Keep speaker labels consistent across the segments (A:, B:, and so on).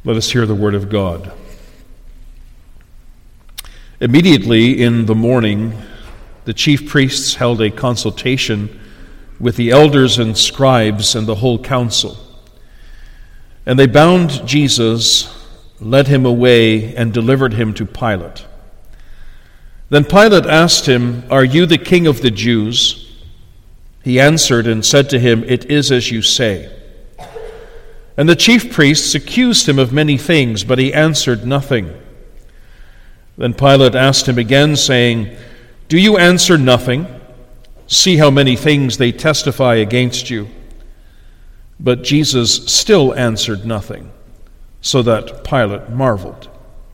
A: Let us hear the word of God. Immediately in the morning, the chief priests held a consultation with the elders and scribes and the whole council. And they bound Jesus, led him away, and delivered him to Pilate. Then Pilate asked him, "Are you the king of the Jews?" He answered and said to him, "It is as you say." And the chief priests accused him of many things, but he answered nothing. Then Pilate asked him again, saying, "Do you answer nothing? See how many things they testify against you." But Jesus still answered nothing, so that Pilate marveled.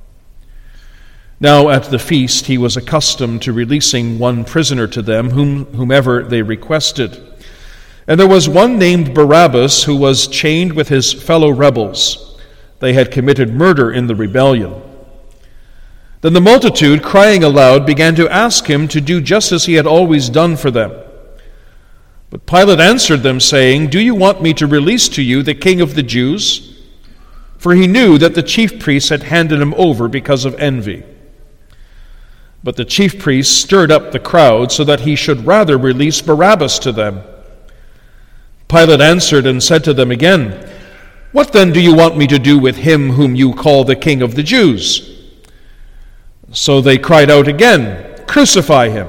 A: Now at the feast he was accustomed to releasing one prisoner to them, whomever they requested. And there was one named Barabbas who was chained with his fellow rebels. They had committed murder in the rebellion. Then the multitude, crying aloud, began to ask him to do just as he had always done for them. But Pilate answered them, saying, "Do you want me to release to you the king of the Jews?" For he knew that the chief priests had handed him over because of envy. But the chief priests stirred up the crowd so that he should rather release Barabbas to them. Pilate answered and said to them again, "What then do you want me to do with him whom you call the king of the Jews?" So they cried out again, "Crucify him."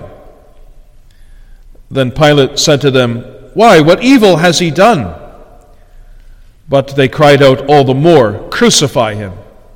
A: Then Pilate said to them, "Why, what evil has he done?" But they cried out all the more, "Crucify him."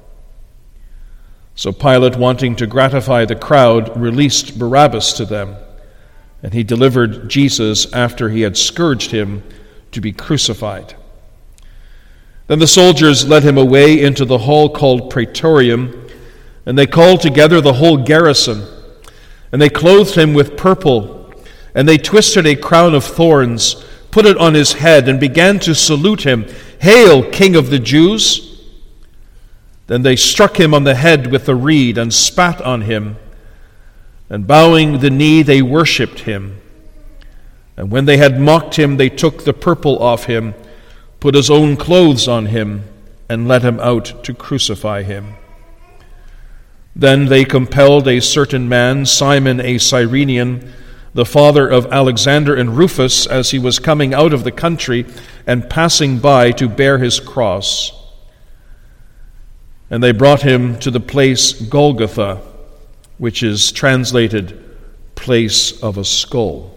A: So Pilate, wanting to gratify the crowd, released Barabbas to them, and he delivered Jesus after he had scourged him to be crucified. Then the soldiers led him away into the hall called Praetorium, and they called together the whole garrison, and they clothed him with purple, and they twisted a crown of thorns, put it on his head, and began to salute him, "Hail, King of the Jews!" Then they struck him on the head with a reed and spat on him, and bowing the knee they worshipped him. And when they had mocked him, they took the purple off him, put his own clothes on him, and led him out to crucify him. Then they compelled a certain man, Simon a Cyrenian, the father of Alexander and Rufus, as he was coming out of the country and passing by, to bear his cross. And they brought him to the place Golgotha, which is translated place of a skull.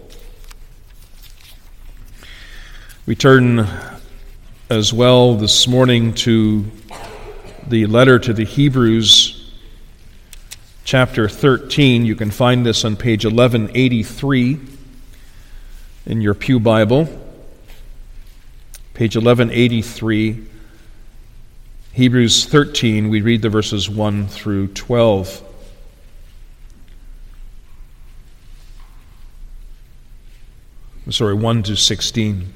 A: We turn as well this morning to the letter to the Hebrews, chapter 13. You can find this on page 1183 in your Pew Bible. Page 1183, Hebrews 13, we read the verses 1 through 12. Sorry, 1 to 16.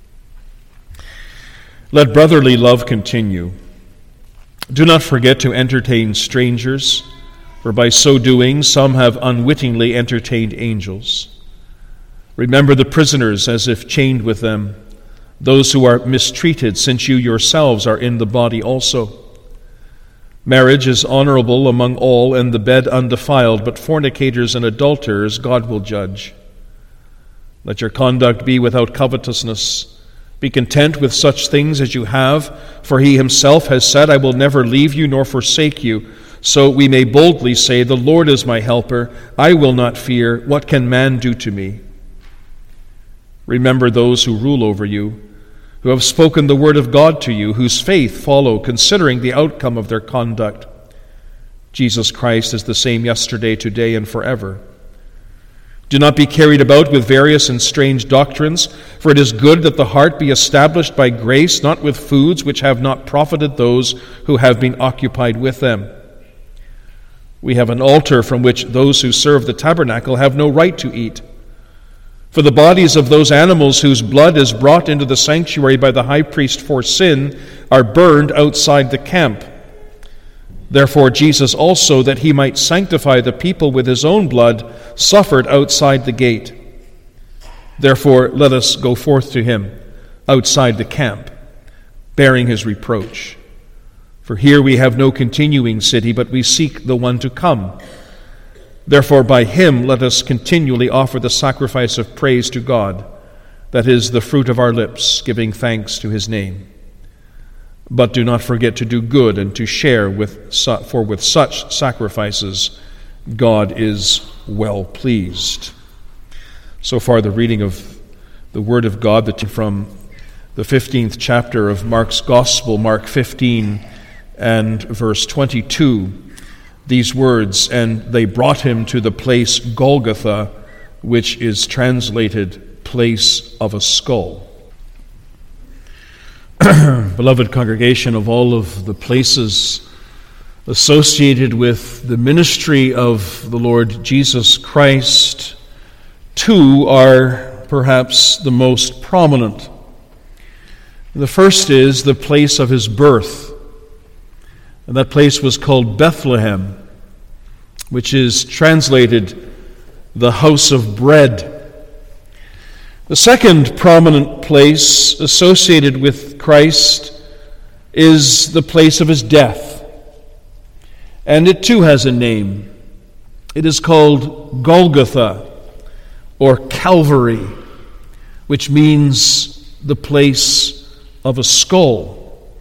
A: Let brotherly love continue. Do not forget to entertain strangers, for by so doing some have unwittingly entertained angels. Remember the prisoners as if chained with them, those who are mistreated, since you yourselves are in the body also. Marriage is honorable among all, and the bed undefiled, but fornicators and adulterers God will judge. Let your conduct be without covetousness. Be content with such things as you have, for he himself has said, "I will never leave you nor forsake you." So we may boldly say, "The Lord is my helper. I will not fear. What can man do to me?" Remember those who rule over you, who have spoken the word of God to you, whose faith follow, considering the outcome of their conduct. Jesus Christ is the same yesterday, today, and forever. Do not be carried about with various and strange doctrines, for it is good that the heart be established by grace, not with foods which have not profited those who have been occupied with them. We have an altar from which those who serve the tabernacle have no right to eat. For the bodies of those animals whose blood is brought into the sanctuary by the high priest for sin are burned outside the camp. Therefore Jesus also, that he might sanctify the people with his own blood, suffered outside the gate. Therefore let us go forth to him outside the camp, bearing his reproach. For here we have no continuing city, but we seek the one to come. Therefore by him let us continually offer the sacrifice of praise to God, that is the fruit of our lips, giving thanks to his name. But do not forget to do good and to share for with such sacrifices God is well pleased. So far the reading of the Word of God that from the 15th chapter of Mark's Gospel, Mark 15 and verse 22, these words, "And they brought him to the place Golgotha, which is translated place of a skull." Beloved congregation, of all of the places associated with the ministry of the Lord Jesus Christ, two are perhaps the most prominent. The first is the place of his birth. And that place was called Bethlehem, which is translated the house of bread. The second prominent place associated with Christ is the place of his death. And it too has a name. It is called Golgotha, or Calvary, which means the place of a skull.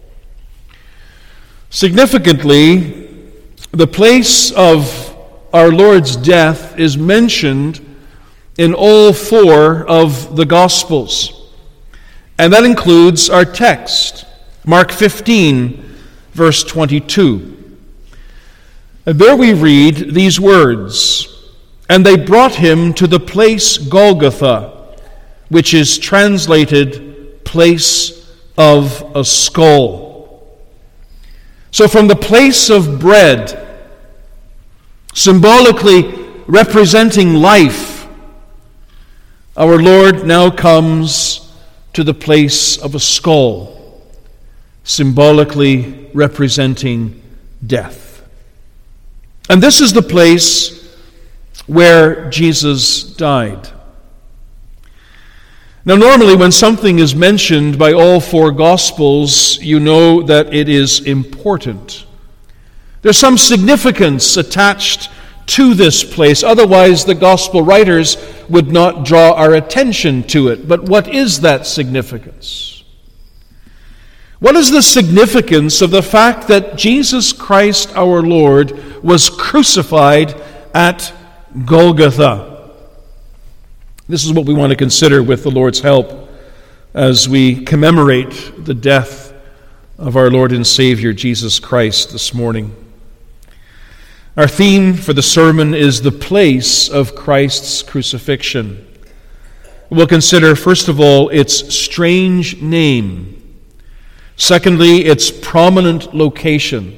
A: Significantly, the place of our Lord's death is mentioned in all four of the Gospels. And that includes our text, Mark 15, verse 22. And there we read these words, "And they brought him to the place Golgotha, which is translated place of a skull." So from the place of bread, symbolically representing life, our Lord now comes to the place of a skull, symbolically representing death. And this is the place where Jesus died. Now, normally when something is mentioned by all four Gospels, you know that it is important. There's some significance attached to this place. Otherwise, the Gospel writers would not draw our attention to it. But what is that significance? What is the significance of the fact that Jesus Christ our Lord was crucified at Golgotha? This is what we want to consider with the Lord's help as we commemorate the death of our Lord and Savior Jesus Christ this morning. Our theme for the sermon is the place of Christ's crucifixion. We'll consider, first of all, its strange name. Secondly, its prominent location.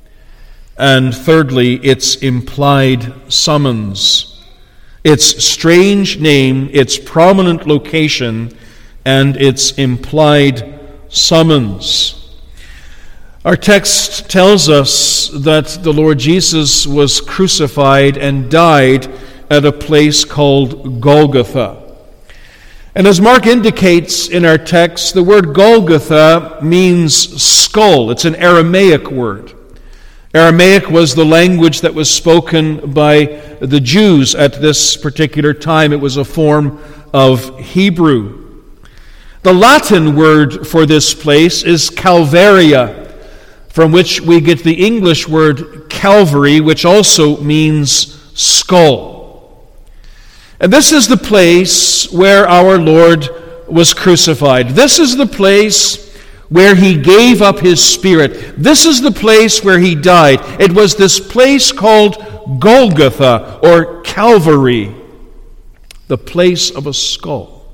A: And thirdly, its implied summons. Its strange name, its prominent location, and its implied summons. Our text tells us that the Lord Jesus was crucified and died at a place called Golgotha. And as Mark indicates in our text, the word Golgotha means skull. It's an Aramaic word. Aramaic was the language that was spoken by the Jews at this particular time. It was a form of Hebrew. The Latin word for this place is Calvaria, from which we get the English word Calvary, which also means skull. And this is the place where our Lord was crucified. This is the place where he gave up his spirit. This is the place where he died. It was this place called Golgotha, or Calvary, the place of a skull.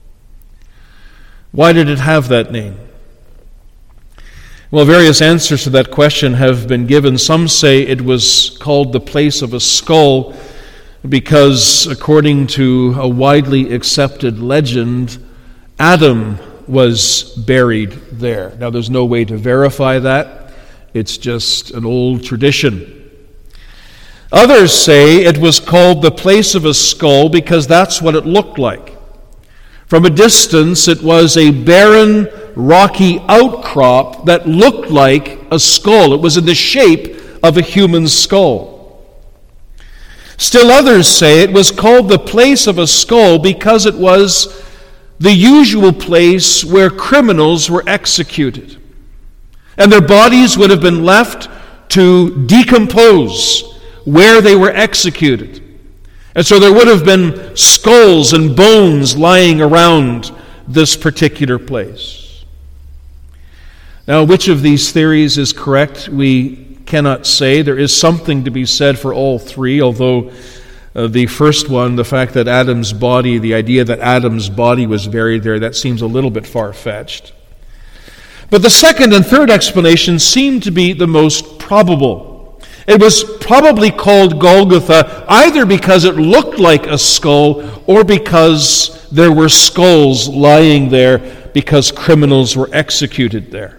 A: Why did it have that name? Well, various answers to that question have been given. Some say it was called the place of a skull because, according to a widely accepted legend, Adam was buried there. Now, there's no way to verify that. It's just an old tradition. Others say it was called the place of a skull because that's what it looked like. From a distance, it was a barren rocky outcrop that looked like a skull. It was in the shape of a human skull. Still others say it was called the place of a skull because it was the usual place where criminals were executed. And their bodies would have been left to decompose where they were executed. And so there would have been skulls and bones lying around this particular place. Now, which of these theories is correct, we cannot say. There is something to be said for all three, although the first one, the fact that Adam's body, the idea that Adam's body was buried there, that seems a little bit far-fetched. But the second and third explanation seem to be the most probable. It was probably called Golgotha either because it looked like a skull or because there were skulls lying there because criminals were executed there.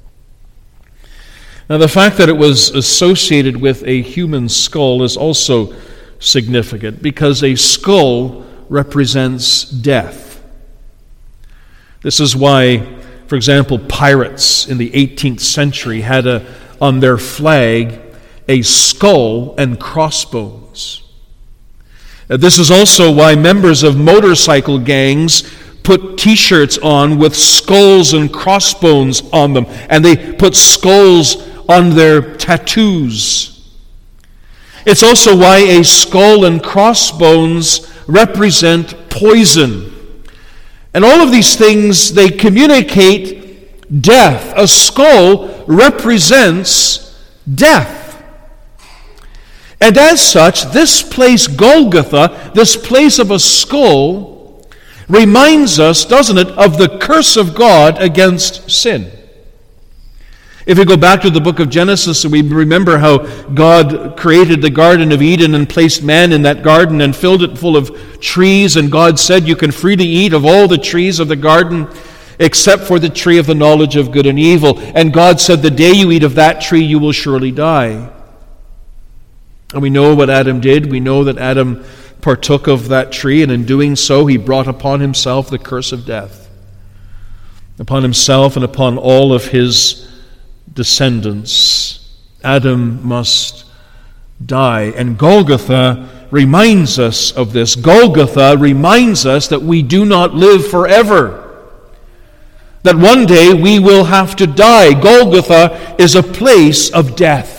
A: Now, the fact that it was associated with a human skull is also significant because a skull represents death. This is why, for example, pirates in the 18th century had on their flag a skull and crossbones. This is also why members of motorcycle gangs put T-shirts on with skulls and crossbones on them, and they put skulls on their tattoos. It's also why a skull and crossbones represent poison. And all of these things, they communicate death. A skull represents death. And as such, this place, Golgotha, this place of a skull, reminds us, doesn't it, of the curse of God against sin. If we go back to the book of Genesis, we remember how God created the Garden of Eden and placed man in that garden and filled it full of trees, and God said, you can freely eat of all the trees of the garden except for the tree of the knowledge of good and evil. And God said, the day you eat of that tree, you will surely die. And we know what Adam did. We know that Adam partook of that tree, and in doing so, he brought upon himself the curse of death. Upon himself and upon all of his descendants. Adam must die. And Golgotha reminds us of this. Golgotha reminds us that we do not live forever. That one day we will have to die. Golgotha is a place of death.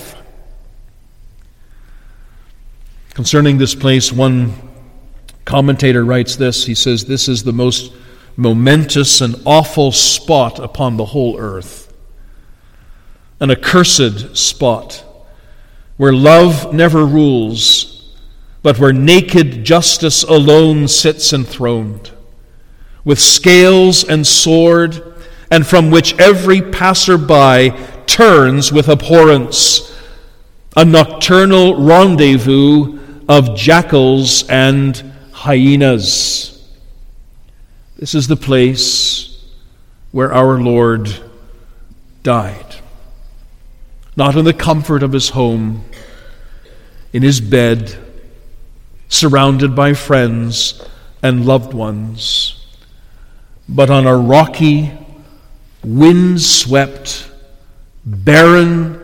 A: Concerning this place, one commentator writes this. He says, this is the most momentous and awful spot upon the whole earth. An accursed spot where love never rules, but where naked justice alone sits enthroned, with scales and sword, and from which every passer-by turns with abhorrence, a nocturnal rendezvous of jackals and hyenas. This is the place where our Lord died. Not in the comfort of his home, in his bed, surrounded by friends and loved ones, but on a rocky, wind-swept, barren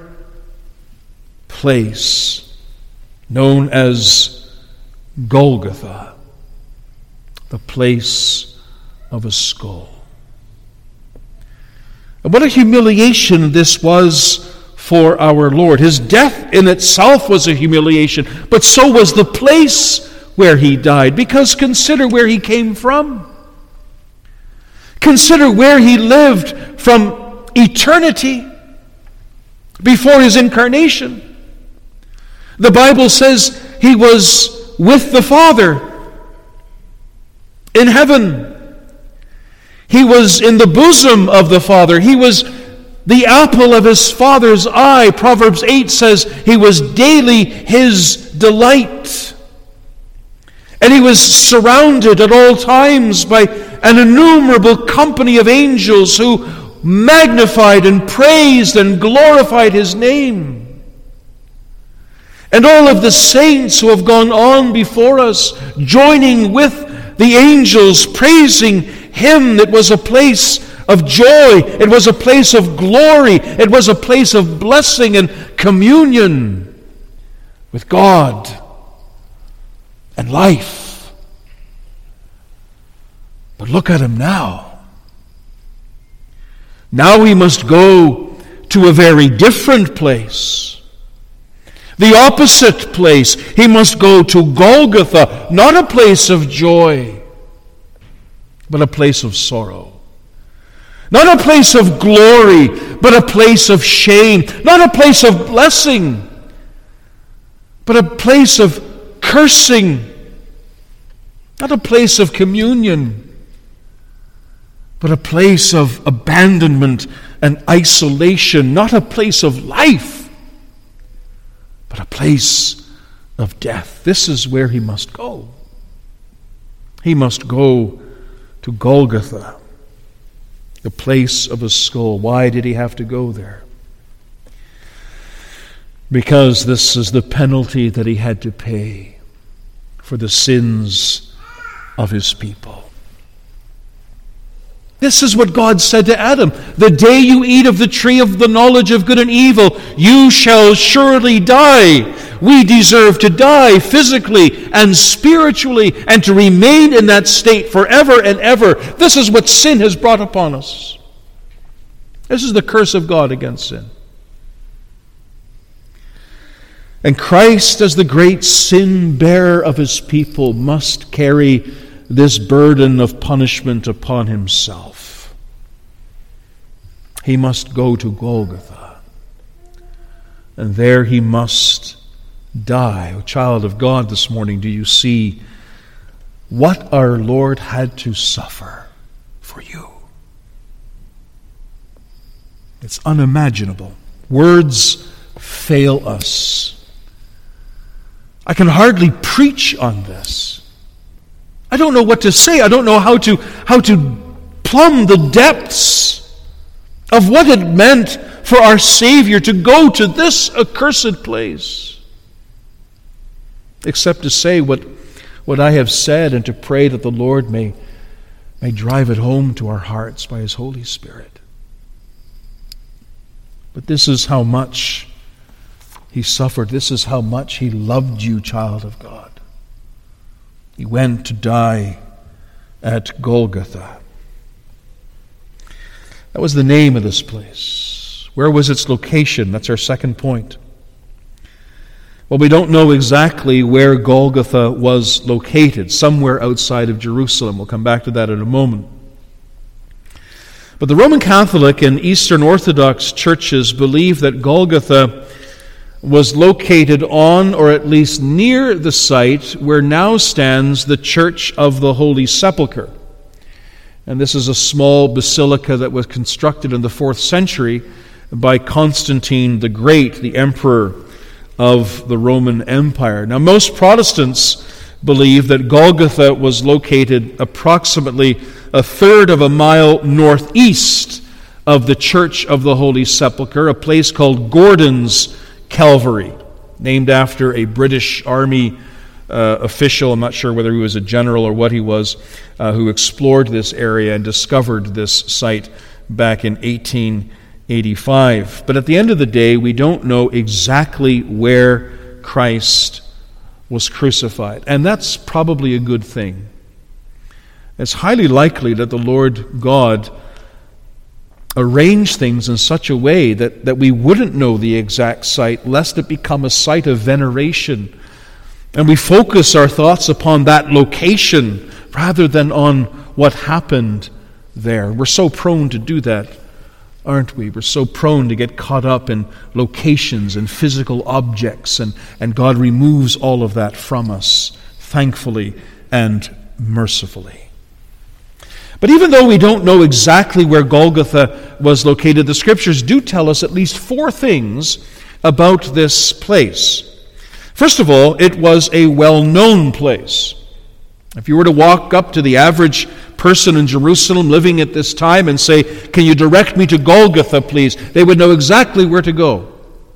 A: place known as Golgotha, the place of a skull. And what a humiliation this was for our Lord. His death in itself was a humiliation, but so was the place where he died, because consider where he came from. Consider where he lived from eternity before his incarnation. The Bible says he was with the Father in heaven. He was in the bosom of the Father. He was the apple of his Father's eye. Proverbs 8 says he was daily his delight. And he was surrounded at all times by an innumerable company of angels who magnified and praised and glorified his name. And all of the saints who have gone on before us, joining with the angels, praising him. It was a place of joy. It was a place of glory. It was a place of blessing and communion with God and life. But look at him now. Now he must go to a very different place. The opposite place. He must go to Golgotha, not a place of joy, but a place of sorrow. Not a place of glory, but a place of shame. Not a place of blessing, but a place of cursing. Not a place of communion, but a place of abandonment and isolation. Not a place of life, but a place of death. This is where he must go. He must go to Golgotha, the place of a skull. Why did he have to go there? Because this is the penalty that he had to pay for the sins of his people. This is what God said to Adam. The day you eat of the tree of the knowledge of good and evil, you shall surely die. We deserve to die physically and spiritually and to remain in that state forever and ever. This is what sin has brought upon us. This is the curse of God against sin. And Christ, as the great sin bearer of his people, must carry this burden of punishment upon himself. He must go to Golgotha, and there he must die. O child of God, this morning, do you see what our Lord had to suffer for you? It's unimaginable. Words fail us. I can hardly preach on this. I don't know what to say. I don't know how to plumb the depths of what it meant for our Savior to go to this accursed place. Except to say what I have said and to pray that the Lord may drive it home to our hearts by his Holy Spirit. But this is how much he suffered. This is how much he loved you, child of God. He went to die at Golgotha. That was the name of this place. Where was its location? That's our second point. Well, we don't know exactly where Golgotha was located, somewhere outside of Jerusalem. We'll come back to that in a moment. But the Roman Catholic and Eastern Orthodox churches believe that Golgotha was located on, or at least near, the site where now stands the Church of the Holy Sepulchre. And this is a small basilica that was constructed in the 4th century by Constantine the Great, the emperor of the Roman Empire. Now, most Protestants believe that Golgotha was located approximately a third of a mile northeast of the Church of the Holy Sepulchre, a place called Gordon's Calvary, named after a British Army official. I'm not sure whether he was a general or what he was, who explored this area and discovered this site back in 1885. But at the end of the day, we don't know exactly where Christ was crucified. And that's probably a good thing. It's highly likely that the Lord God arranged things in such a way that we wouldn't know the exact site, lest it become a site of veneration. And we focus our thoughts upon that location rather than on what happened there. We're so prone to do that, aren't we? We're so prone to get caught up in locations and physical objects, and God removes all of that from us, thankfully and mercifully. But even though we don't know exactly where Golgotha was located, the Scriptures do tell us at least 4 things about this place. First of all, it was a well-known place. If you were to walk up to the average person in Jerusalem living at this time and say, "Can you direct me to Golgotha, please?" they would know exactly where to go.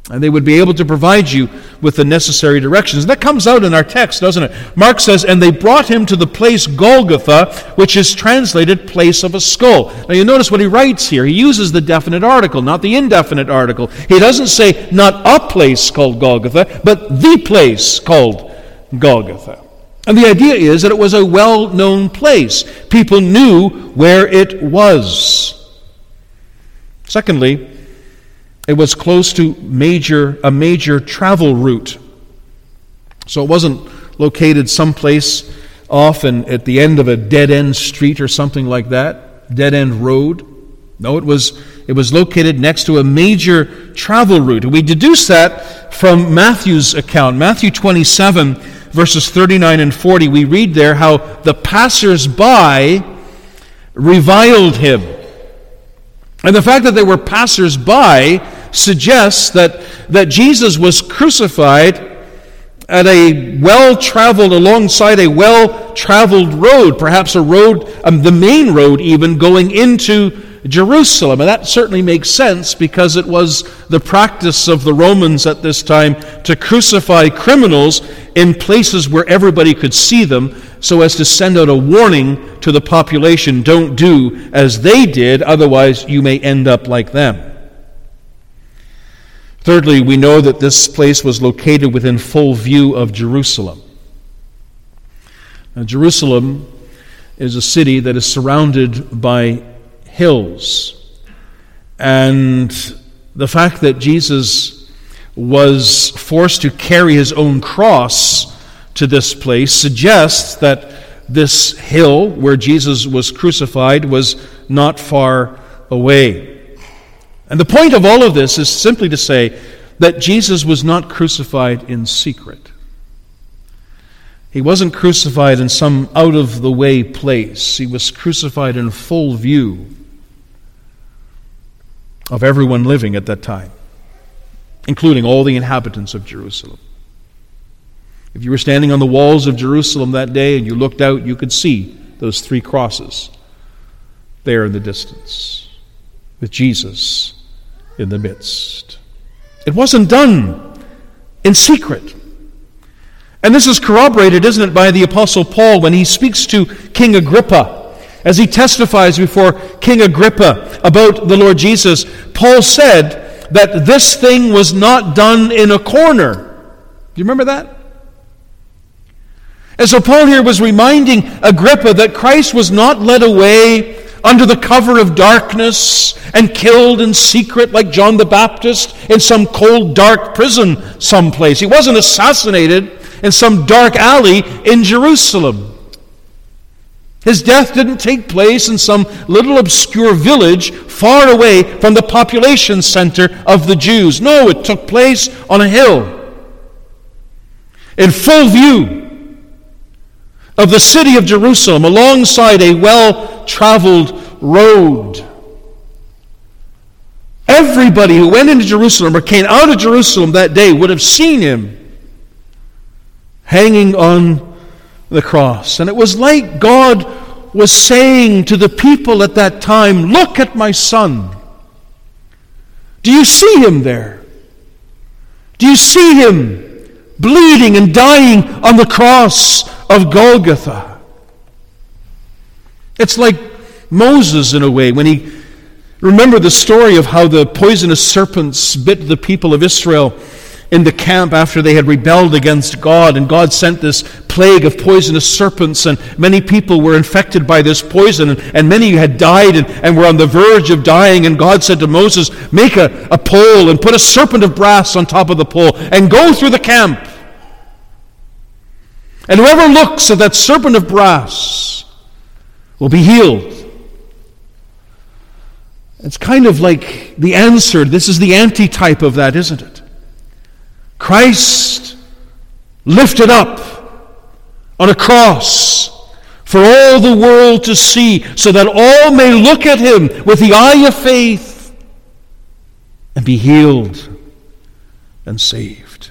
A: And they would be able to provide you with the necessary directions. And that comes out in our text, doesn't it? Mark says, and they brought him to the place Golgotha, which is translated place of a skull. Now you notice what he writes here. He uses the definite article, not the indefinite article. He doesn't say not a place called Golgotha, but the place called Golgotha. And the idea is that it was a well-known place. People knew where it was. Secondly, it was close to a major travel route. So it wasn't located someplace off at the end of a dead-end street or something like that, dead-end road. No, it was located next to a major travel route. And we deduce that from Matthew's account. Matthew 27, verses 39 and 40, we read there how the passers-by reviled him. And the fact that they were passers-by suggests that Jesus was crucified at alongside a well-traveled road, perhaps a road, the main road even, going into Jerusalem. And that certainly makes sense because it was the practice of the Romans at this time to crucify criminals in places where everybody could see them, so as to send out a warning to the population, don't do as they did, otherwise you may end up like them. Thirdly, we know that this place was located within full view of Jerusalem. Now, Jerusalem is a city that is surrounded by hills. And the fact that Jesus was forced to carry his own cross to this place suggests that this hill where Jesus was crucified was not far away. And the point of all of this is simply to say that Jesus was not crucified in secret. He wasn't crucified in some out-of-the-way place. He was crucified in full view of everyone living at that time, including all the inhabitants of Jerusalem. If you were standing on the walls of Jerusalem that day and you looked out, you could see those 3 crosses there in the distance, with Jesus in the midst. It wasn't done in secret. And this is corroborated, isn't it, by the Apostle Paul when he speaks to King Agrippa. As he testifies before King Agrippa about the Lord Jesus, Paul said that this thing was not done in a corner. Do you remember that? And so Paul here was reminding Agrippa that Christ was not led away under the cover of darkness and killed in secret like John the Baptist in some cold, dark prison someplace. He wasn't assassinated in some dark alley in Jerusalem. His death didn't take place in some little obscure village far away from the population center of the Jews. No, it took place on a hill in full view of the city of Jerusalem, alongside a well-traveled road. Everybody who went into Jerusalem or came out of Jerusalem that day would have seen him hanging on the cross. And it was like God was saying to the people at that time, look at my son. Do you see him there? Do you see him bleeding and dying on the cross of Golgotha? It's like Moses in a way, when he, remember the story of how the poisonous serpents bit the people of Israel in the camp after they had rebelled against God, and God sent this plague of poisonous serpents, and many people were infected by this poison, and many had died and were on the verge of dying, and God said to Moses, make a pole and put a serpent of brass on top of the pole and go through the camp. And whoever looks at that serpent of brass will be healed. It's kind of like the answer. This is the antitype of that, isn't it? Christ lifted up on a cross for all the world to see, so that all may look at him with the eye of faith and be healed and saved.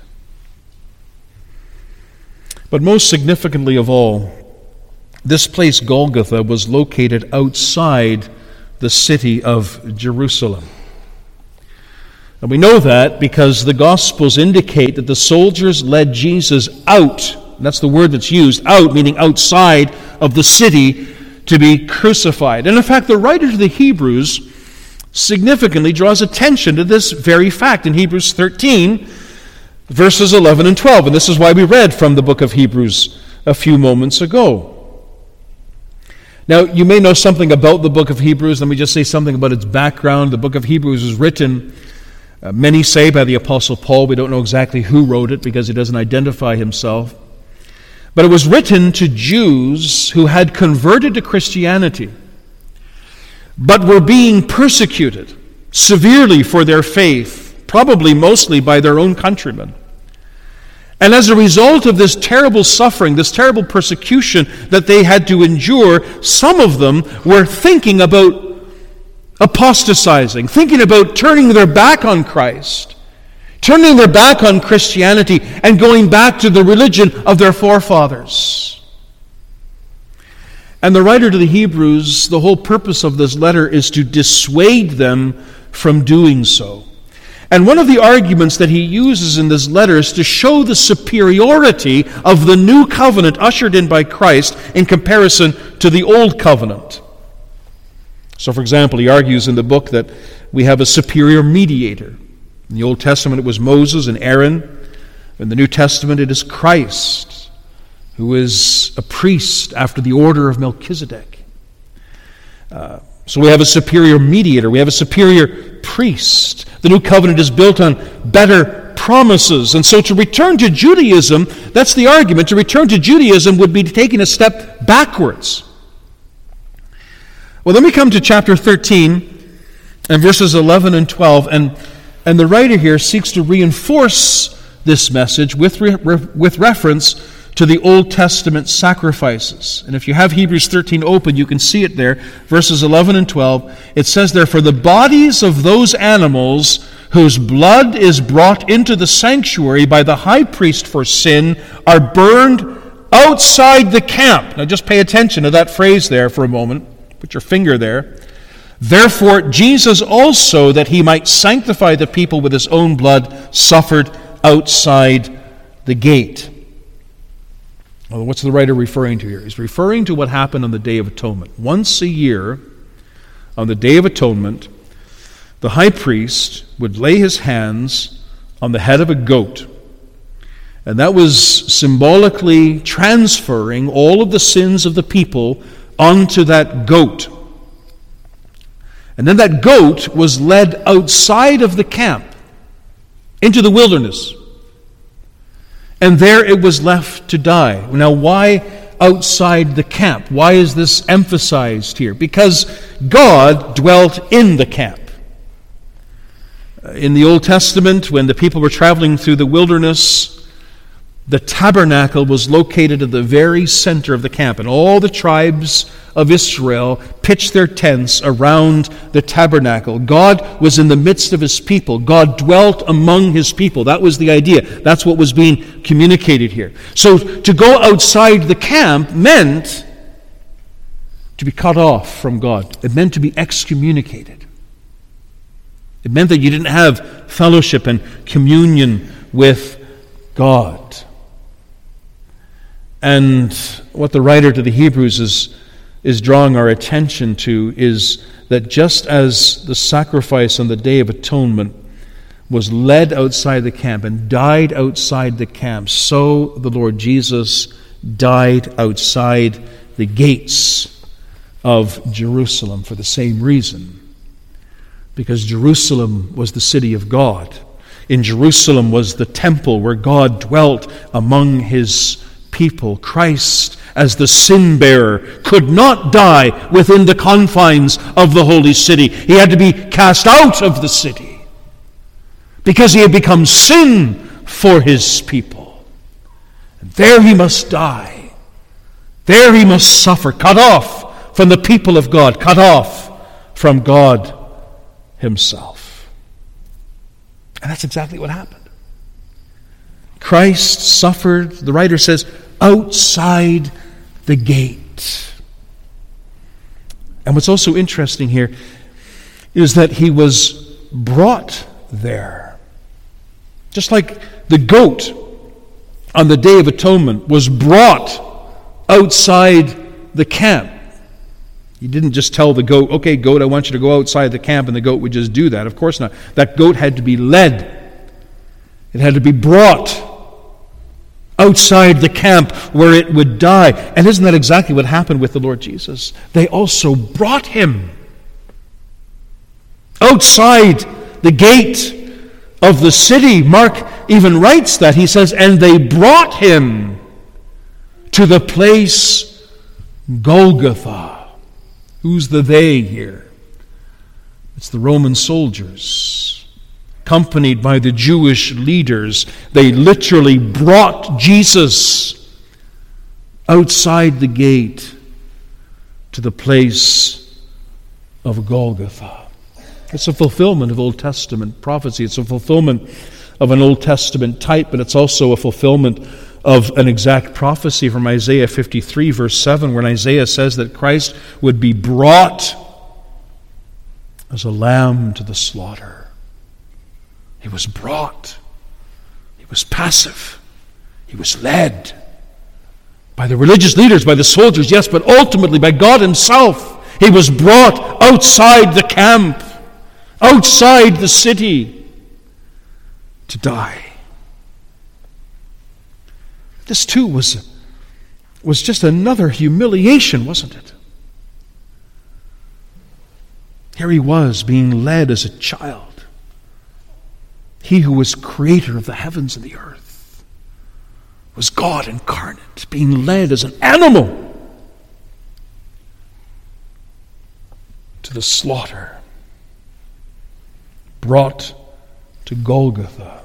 A: But most significantly of all, this place Golgotha was located outside the city of Jerusalem. And we know that because the Gospels indicate that the soldiers led Jesus out, and that's the word that's used, out, meaning outside of the city, to be crucified. And in fact, the writer to the Hebrews significantly draws attention to this very fact in Hebrews 13, verses 11 and 12. And this is why we read from the book of Hebrews a few moments ago. Now, you may know something about the book of Hebrews. Let me just say something about its background. The book of Hebrews was written, many say, by the Apostle Paul. We don't know exactly who wrote it because he doesn't identify himself. But it was written to Jews who had converted to Christianity, but were being persecuted severely for their faith, probably mostly by their own countrymen. And as a result of this terrible suffering, this terrible persecution that they had to endure, some of them were thinking about apostatizing, thinking about turning their back on Christ, turning their back on Christianity and going back to the religion of their forefathers. And the writer to the Hebrews, the whole purpose of this letter is to dissuade them from doing so. And one of the arguments that he uses in this letter is to show the superiority of the new covenant ushered in by Christ in comparison to the old covenant. So, for example, he argues in the book that we have a superior mediator. In the Old Testament it was Moses and Aaron. In the New Testament it is Christ, who is a priest after the order of Melchizedek. So we have a superior mediator. We have a superior priest. The new covenant is built on better promises. And so to return to Judaism, that's the argument, to return to Judaism would be taking a step backwards. Well, then we come to chapter 13 and verses 11 and 12, and the writer here seeks to reinforce this message with reference to the Old Testament sacrifices. And if you have Hebrews 13 open, you can see it there. Verses 11 and 12, it says there, "For the bodies of those animals whose blood is brought into the sanctuary by the high priest for sin are burned outside the camp." Now just pay attention to that phrase there for a moment. Put your finger there. "Therefore Jesus also, that he might sanctify the people with his own blood, suffered outside the gate." Well, what's the writer referring to here? He's referring to what happened on the Day of Atonement. Once a year, on the Day of Atonement, the high priest would lay his hands on the head of a goat. And that was symbolically transferring all of the sins of the people onto that goat. And then that goat was led outside of the camp, into the wilderness. And there it was left to die. Now, why outside the camp? Why is this emphasized here? Because God dwelt in the camp. In the Old Testament, when the people were traveling through the wilderness, the tabernacle was located at the very center of the camp, and all the tribes of Israel pitched their tents around the tabernacle. God was in the midst of his people. God dwelt among his people. That was the idea. That's what was being communicated here. So to go outside the camp meant to be cut off from God. It meant to be excommunicated. It meant that you didn't have fellowship and communion with God. And what the writer to the Hebrews is drawing our attention to is that just as the sacrifice on the Day of Atonement was led outside the camp and died outside the camp, so the Lord Jesus died outside the gates of Jerusalem for the same reason. Because Jerusalem was the city of God. In Jerusalem was the temple where God dwelt among his people. Christ, as the sin bearer, could not die within the confines of the holy city. He had to be cast out of the city because he had become sin for his people. And there he must die. There he must suffer, cut off from the people of God, cut off from God himself. And that's exactly what happened. Christ suffered, the writer says, outside the gate. And what's also interesting here is that he was brought there. Just like the goat on the Day of Atonement was brought outside the camp. He didn't just tell the goat, okay, goat, I want you to go outside the camp, and the goat would just do that. Of course not. That goat had to be led. It had to be brought outside the camp where it would die. And isn't that exactly what happened with the Lord Jesus? They also brought him outside the gate of the city. Mark even writes that. He says, and they brought him to the place Golgotha. Who's the they here? It's the Roman soldiers, accompanied by the Jewish leaders. They literally brought Jesus outside the gate to the place of Golgotha. It's a fulfillment of Old Testament prophecy. It's a fulfillment of an Old Testament type, but it's also a fulfillment of an exact prophecy from Isaiah 53, verse 7, when Isaiah says that Christ would be brought as a lamb to the slaughter. He was brought. He was passive. He was led by the religious leaders, by the soldiers, yes, but ultimately by God himself. He was brought outside the camp, outside the city, to die. This too was just another humiliation, wasn't it? Here he was being led as a child. He who was creator of the heavens and the earth was God incarnate, being led as an animal to the slaughter, brought to Golgotha.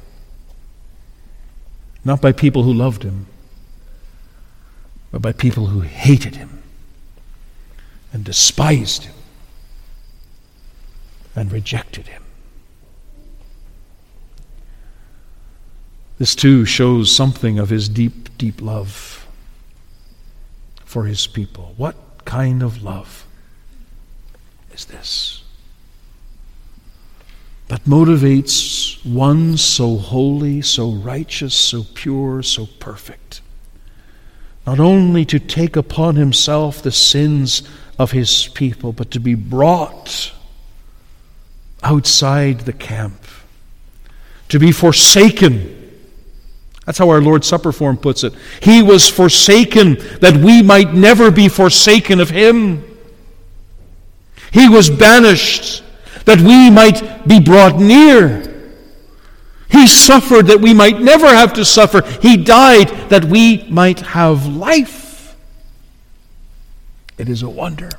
A: Not by people who loved him, but by people who hated him and despised him and rejected him. This too shows something of his deep, deep love for his people. What kind of love is this that motivates one so holy, so righteous, so pure, so perfect, not only to take upon himself the sins of his people, but to be brought outside the camp, to be forsaken. That's how our Lord's Supper form puts it. He was forsaken that we might never be forsaken of him. He was banished that we might be brought near. He suffered that we might never have to suffer. He died that we might have life. It is a wonder.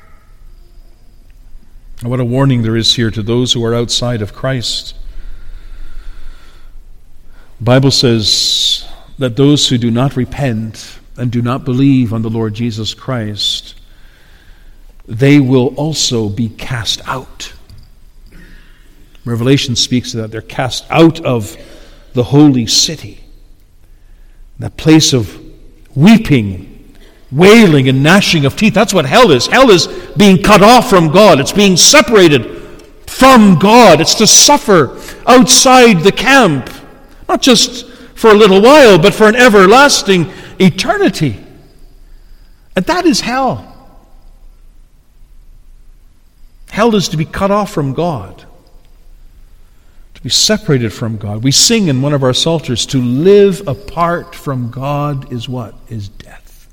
A: And what a warning there is here to those who are outside of Christ. The Bible says that those who do not repent and do not believe on the Lord Jesus Christ, they will also be cast out. Revelation speaks of that. They're cast out of the holy city. That place of weeping, wailing, and gnashing of teeth. That's what hell is. Hell is being cut off from God. It's being separated from God. It's to suffer outside the camp. Not just for a little while, but for an everlasting eternity. And that is hell. Hell is to be cut off from God. To be separated from God. We sing in one of our psalters, to live apart from God is what? Is death.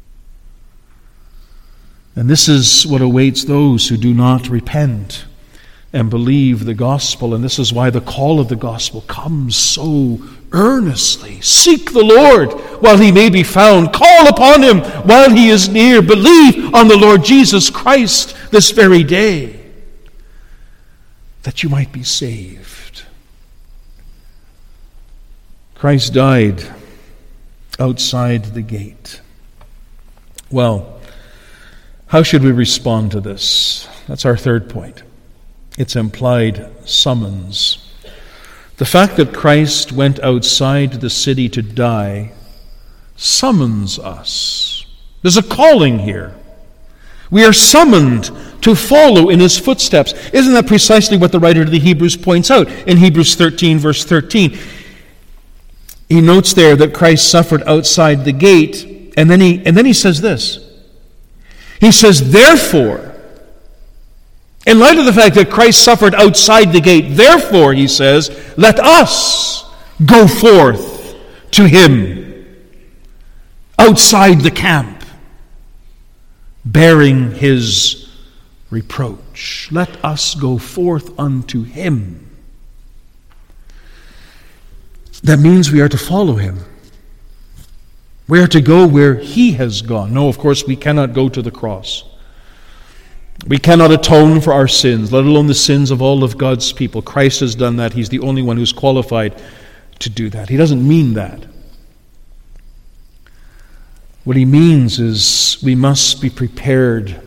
A: And this is what awaits those who do not repent and believe the gospel. And this is why the call of the gospel comes so earnestly. Seek the Lord while he may be found. Call upon him while he is near. Believe on the Lord Jesus Christ this very day, that you might be saved. Christ died outside the gate. Well, how should we respond to this? That's our third point. It's implied summons. The fact that Christ went outside the city to die summons us. There's a calling here. We are summoned to follow in his footsteps. Isn't that precisely what the writer to the Hebrews points out in Hebrews 13, verse 13? He notes there that Christ suffered outside the gate, and then he says this. He says, therefore, in light of the fact that Christ suffered outside the gate, therefore, he says, let us go forth to him outside the camp, bearing his reproach. Let us go forth unto him. That means we are to follow him. We are to go where he has gone. No, of course, we cannot go to the cross. We cannot atone for our sins, let alone the sins of all of God's people. Christ has done that. He's the only one who's qualified to do that. He doesn't mean that. What he means is we must be prepared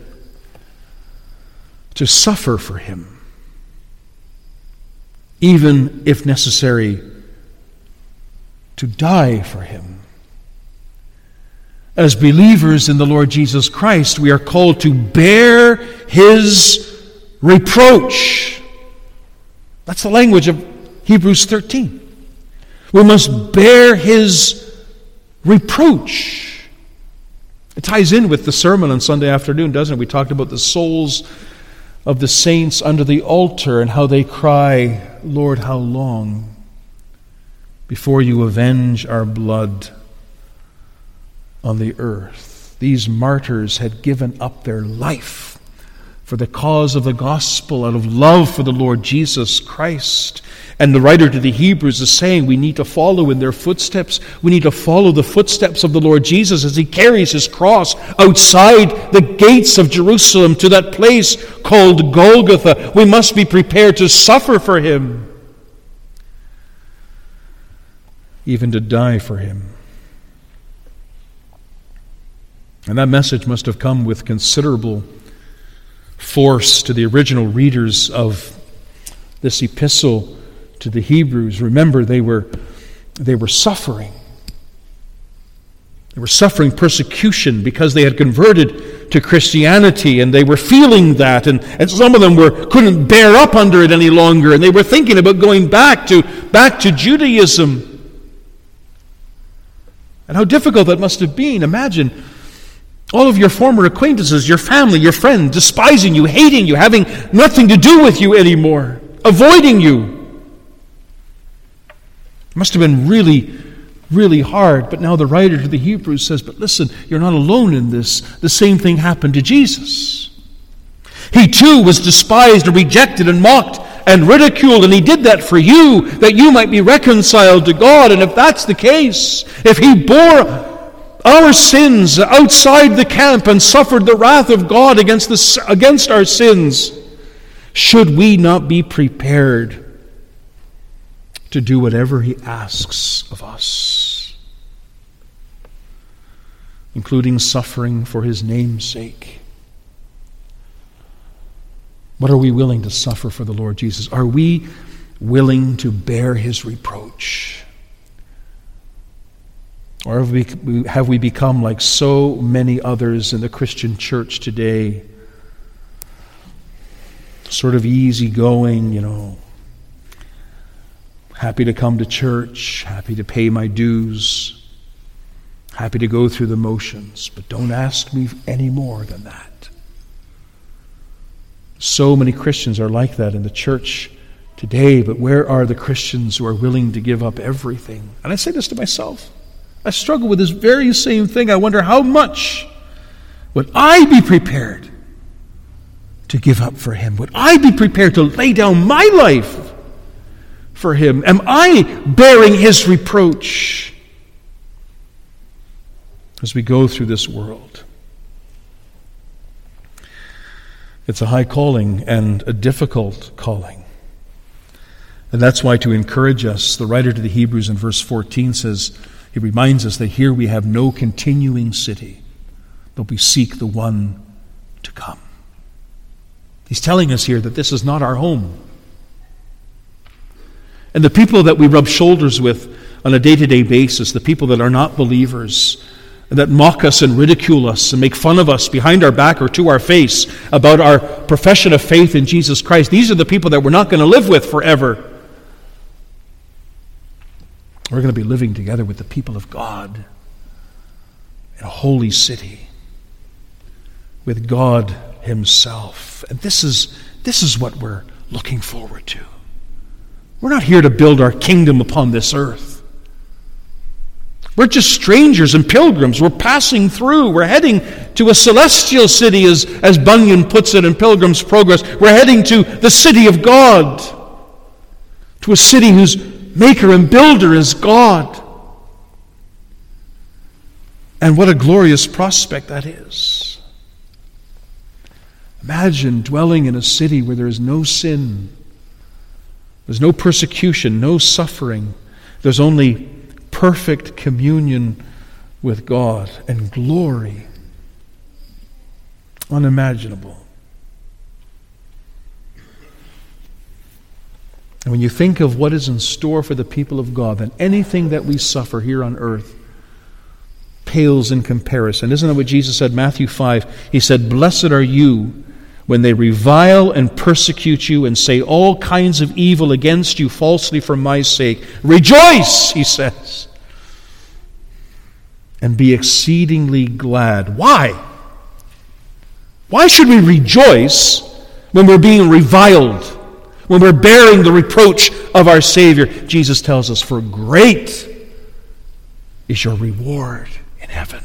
A: to suffer for him, even if necessary, to die for him. As believers in the Lord Jesus Christ, we are called to bear his reproach. That's the language of Hebrews 13. We must bear his reproach. It ties in with the sermon on Sunday afternoon, doesn't it? We talked about the souls of the saints under the altar and how they cry, Lord, how long before you avenge our blood on the earth? These martyrs had given up their life for the cause of the gospel out of love for the Lord Jesus Christ. And the writer to the Hebrews is saying we need to follow in their footsteps. We need to follow the footsteps of the Lord Jesus as he carries his cross outside the gates of Jerusalem to that place called Golgotha. We must be prepared to suffer for him, even to die for him. And that message must have come with considerable force to the original readers of this epistle to the Hebrews. Remember, they were suffering. They were suffering persecution because they had converted to Christianity, and they were feeling that, and some of them couldn't bear up under it any longer, and they were thinking about going back to Judaism. And how difficult that must have been. Imagine all of your former acquaintances, your family, your friends, despising you, hating you, having nothing to do with you anymore, avoiding you. It must have been really, really hard. But now the writer to the Hebrews says, but listen, you're not alone in this. The same thing happened to Jesus. He too was despised and rejected and mocked and ridiculed, and he did that for you, that you might be reconciled to God. And if that's the case, if he bore our sins outside the camp and suffered the wrath of God against our sins, should we not be prepared to do whatever he asks of us, including suffering for his name's sake? What are we willing to suffer for the Lord Jesus? Are we willing to bear his reproach? Or have we become like so many others in the Christian church today, sort of easygoing, happy to come to church, happy to pay my dues, happy to go through the motions, but don't ask me any more than that. So many Christians are like that in the church today, but where are the Christians who are willing to give up everything? And I say this to myself. I struggle with this very same thing. I wonder how much would I be prepared to give up for him? Would I be prepared to lay down my life for him? Am I bearing his reproach as we go through this world? It's a high calling and a difficult calling. And that's why, to encourage us, the writer to the Hebrews in verse 14 says, he reminds us that here we have no continuing city, but we seek the one to come. He's telling us here that this is not our home. And the people that we rub shoulders with on a day-to-day basis, the people that are not believers, that mock us and ridicule us and make fun of us behind our back or to our face about our profession of faith in Jesus Christ, these are the people that we're not going to live with forever. We're going to be living together with the people of God in a holy city with God Himself. And this is what we're looking forward to. We're not here to build our kingdom upon this earth. We're just strangers and pilgrims. We're passing through. We're heading to a celestial city, as Bunyan puts it in Pilgrim's Progress. We're heading to the city of God, to a city whose maker and builder is God. And what a glorious prospect that is. Imagine dwelling in a city where there is no sin, there's no persecution, no suffering. There's only perfect communion with God and glory. Unimaginable. And when you think of what is in store for the people of God, then anything that we suffer here on earth pales in comparison. Isn't that what Jesus said? Matthew 5, He said, "Blessed are you when they revile and persecute you and say all kinds of evil against you falsely for my sake. Rejoice," He says, "and be exceedingly glad." Why? Why should we rejoice when we're being reviled, when we're bearing the reproach of our Savior? Jesus tells us, "For great is your reward in heaven.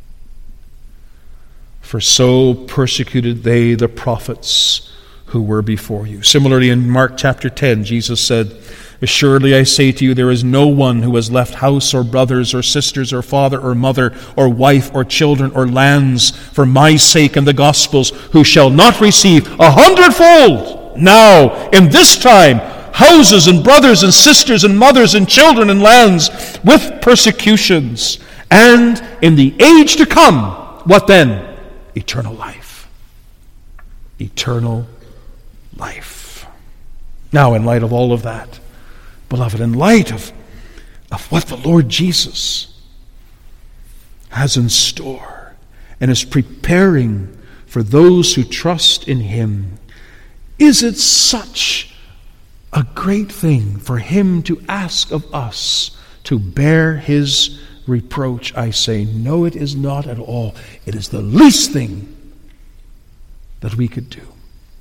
A: For so persecuted they the prophets who were before you." Similarly, in Mark chapter 10, Jesus said, "Assuredly I say to you, there is no one who has left house or brothers or sisters or father or mother or wife or children or lands for my sake and the gospel's who shall not receive 100-fold now in this time houses and brothers and sisters and mothers and children and lands with persecutions, and in the age to come," what then? Eternal life. Eternal life. Now, in light of all of that, beloved, in light of what the Lord Jesus has in store and is preparing for those who trust in Him, is it such a great thing for Him to ask of us to bear His reproach? I say, no, it is not at all. It is the least thing that we could do.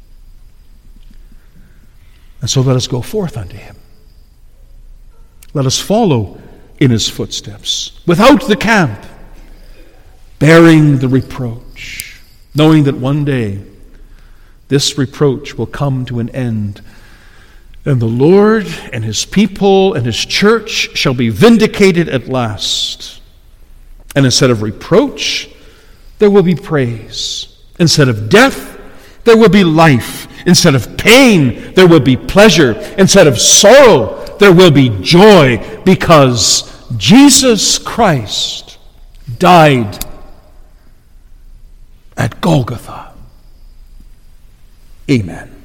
A: And so let us go forth unto Him. Let us follow in His footsteps, without the camp, bearing the reproach, knowing that one day this reproach will come to an end, and the Lord and His people and His church shall be vindicated at last. And instead of reproach, there will be praise. Instead of death, there will be life. Instead of pain, there will be pleasure. Instead of sorrow, there will be joy, because Jesus Christ died at Golgotha. Amen.